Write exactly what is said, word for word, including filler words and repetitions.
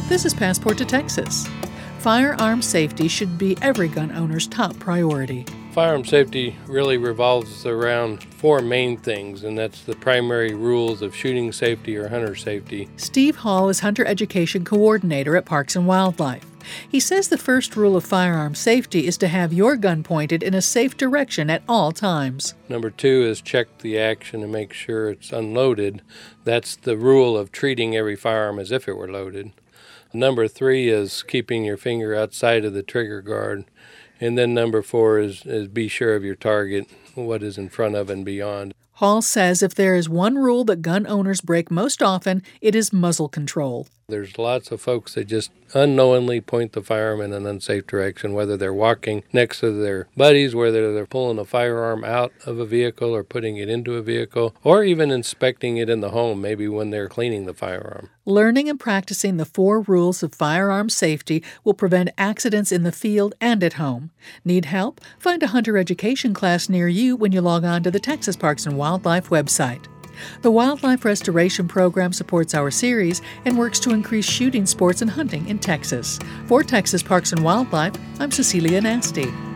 This is Passport to Texas. Firearm safety should be every gun owner's top priority. Firearm safety really revolves around four main things, and that's the primary rules of shooting safety or hunter safety. Steve Hall is Hunter Education Coordinator at Parks and Wildlife. He says the first rule of firearm safety is to have your gun pointed in a safe direction at all times. Number two is check the action and make sure it's unloaded. That's the rule of treating every firearm as if it were loaded. Number three is keeping your finger outside of the trigger guard. And then number four is, is be sure of your target, what is in front of and beyond. Hall says if there is one rule that gun owners break most often, it is muzzle control. There's lots of folks that just unknowingly point the firearm in an unsafe direction, whether they're walking next to their buddies, whether they're pulling a firearm out of a vehicle or putting it into a vehicle, or even inspecting it in the home, maybe when they're cleaning the firearm. Learning and practicing the four rules of firearm safety will prevent accidents in the field and at home. Need help? Find a hunter education class near you when you log on to the Texas Parks and Wildlife website. The Wildlife Restoration Program supports our series and works to increase shooting sports and hunting in Texas. For Texas Parks and Wildlife, I'm Cecilia Nasty.